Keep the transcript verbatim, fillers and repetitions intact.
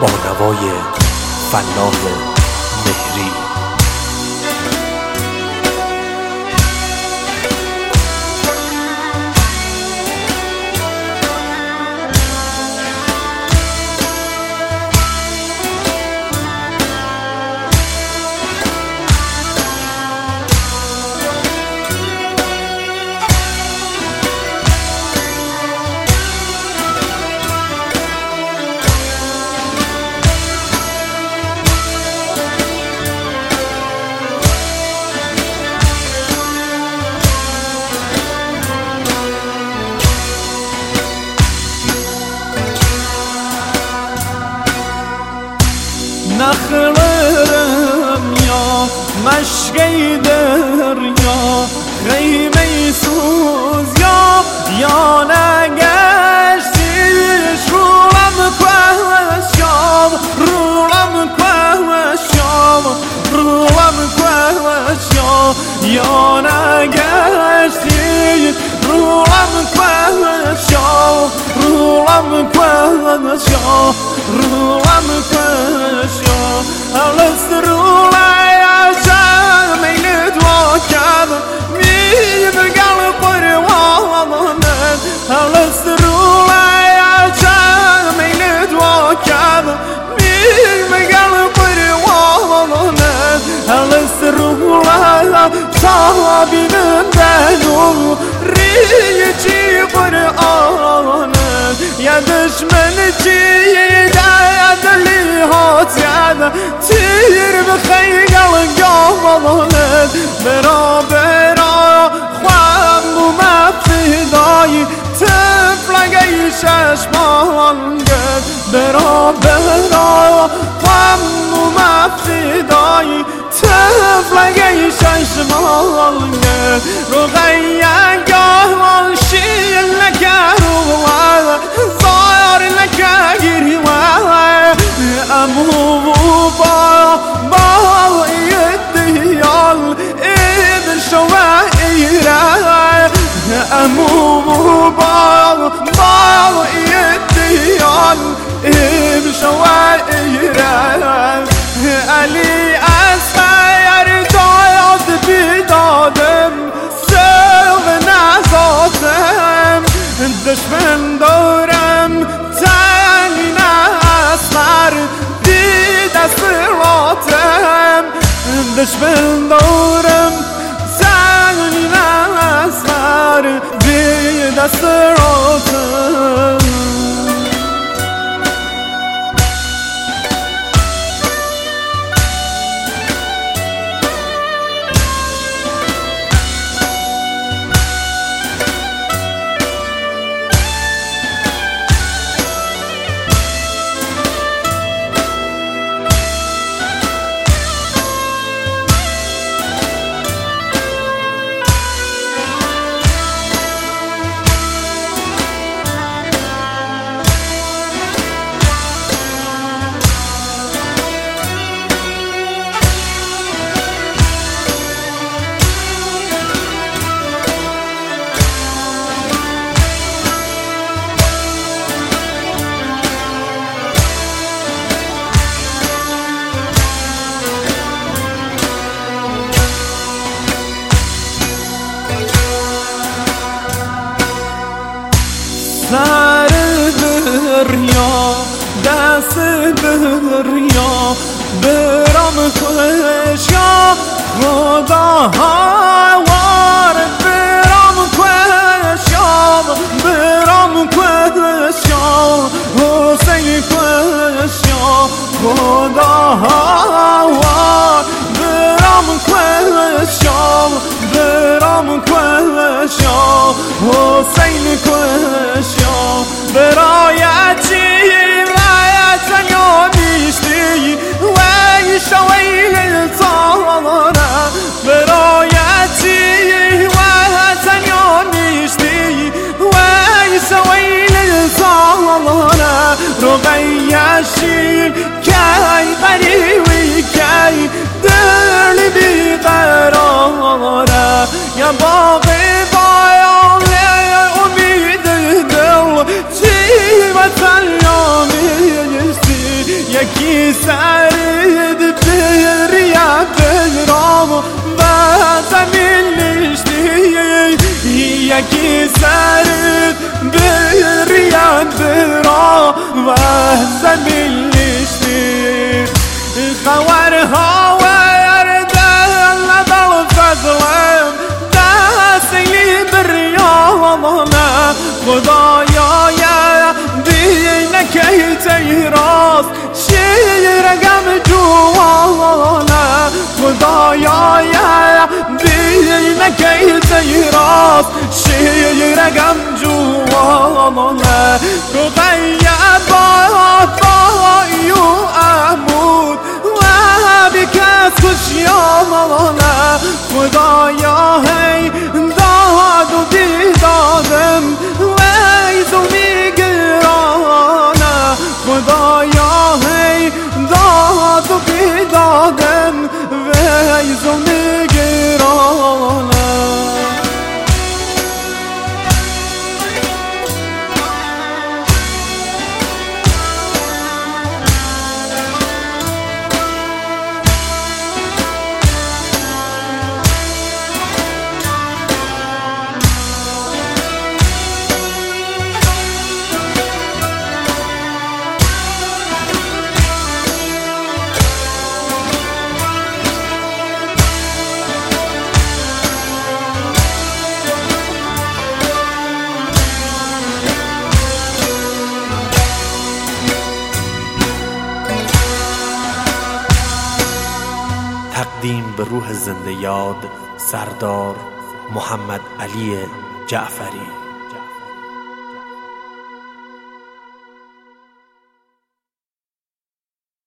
با نوای فلاح مهری. نخلرم یا مشکی دریا خیمه سوز یا یا نگشتیش رولم کوشم رولم کوشم رولم کوشم یا نگشتیش رولم کوشم رولم کوشم رولم کوشم هلست رولی عشق میلد و کم میبگل پروانت هلست رولی عشق میلد و کم میبگل پروانت هلست رولی صحابی من دلو ریچی قرآنت یادش من چی دلی هات یاد تیر بخیل گامانت برا برا خوام و مفیدای تفلگی ششمان گد برا برا خوام و مفیدای تفلگی ششمان گد رو غیه گاهان شیل نکرو زار نکگیری امو با با ایدیال ایدن شوائره امو با با ایدیال ایدن شوائره علی اسخیر داد بیدادم سوق نزاتم دشمن دارم تنی نسخر دستراتم دشمن دارم زنی نسخر بی دستراتم سر دریا دست دریا برام کشیا خدا هوار برام کشیا برام کشیا حسین کشیا خدا هوار برام کشیا برام کشیا حسین کشیا برایتی رایت یا نیستی و شویل تارا برایتی رایت یا نیستی و شویل تارا رقیشی کی قریبی کی دل بیقراره یا باقی بایان امید دل چی مثل یا میستی یکی سرد بریا برام و زمین لشتی یکی سرد بریا برام و زمین لشتی خوارها ورد لدل فضلم دستی بریامانه خدایا یا دینک تیراست شیرگم جوانه خدایا یا دینک تیراست شیرگم جوانه رقیه با بایو عمود و بکس خوشیانه خدایا هی داد و بیدادم ویزو میگرانه خدایا هی داد و بیدادم ویزو میگرانه تقدیم به روح زنده یاد سردار محمد علی جعفری.